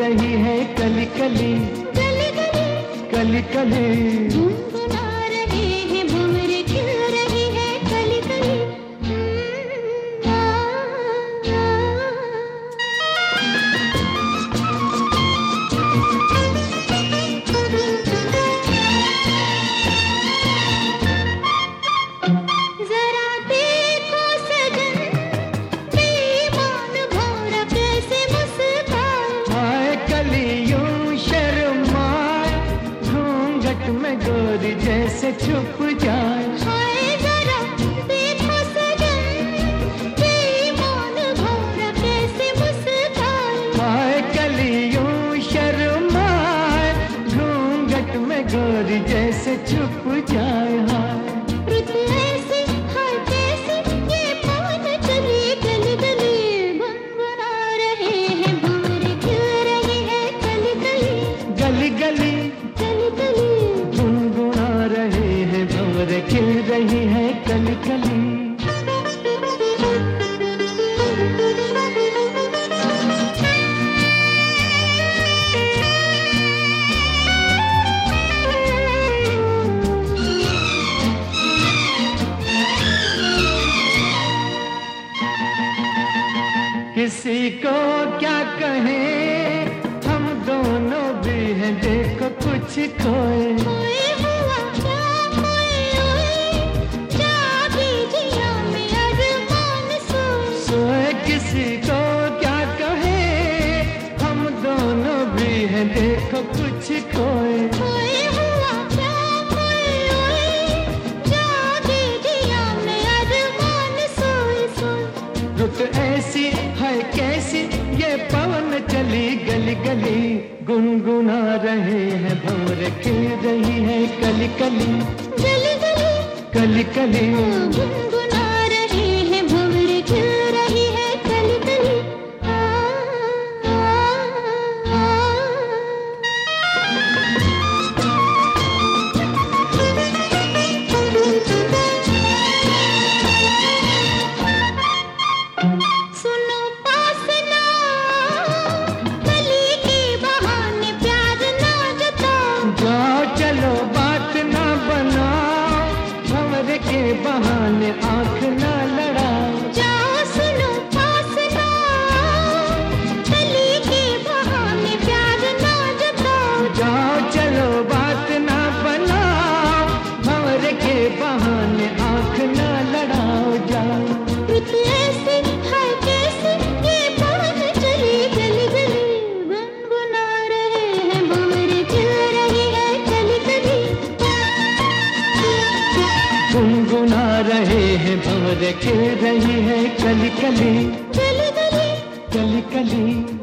रही है कली कली कली कली कली कली। गुनगुना रहे हैं भंवरे खिल रही है कली कली। जरा देखो सजन बेईमान भंवरा कैसे मुस्काए। हाय कलियों शर्माए घूंघट में गोरी जैसे छुप जाए। हाय जरा देखो सजन बेईमान भंवरा कैसे मुस्काए। हाय कलियों शर्माए घूंघट में गोरी जैसे छुप जाए। हाय रुत ऐसी हाय कैसी ये पवन चली गली गली। गुनगुना रहे हैं भंवरे खिल रही है कली कली गली गली कली कली। गुनगुना रहे हैं भंवरे खिल रही है कली कली। किसी को क्या कहें हम दोनों भी हैं देखो कुछ खोए। खोए हुआ क्या खोए हुए जागी जिया में अरमान सोए। सोए किसी को क्या कहें हम दोनों भी हैं देखो कुछ खोए। खोए हुआ क्या खोए हुए जागी जिया में अरमान सोए सोए। रुत ऐसी है कैसी ये पवन चली गली गली। गुनगुना रहे हैं भंवरे खिल रही है कली कली गली गली कली कली। गुनगुना रहे हैं भंवरे खिल रही है कली कली। सुनो पास ना कली के बहाने प्यार ना जताओ। जाओ चलो बात ना बनाओ भंवरे के बहाने आंख ना लड़ाओ। जाओ सुनो पास ना कली के बहाने प्यार ना जताओ। जाओ चलो बात ना बनाओ भंवरे के बहाने आंख ना लड़ाओ। जाओ रुत ऐसी हाय कैसी ये पवन चली गली गली। गुनगुना रहे हैं भंवरे खिल रही है कली कली। गुनगुना रहे हैं भंवरे खिल रही है कली कली कली कली कली कली।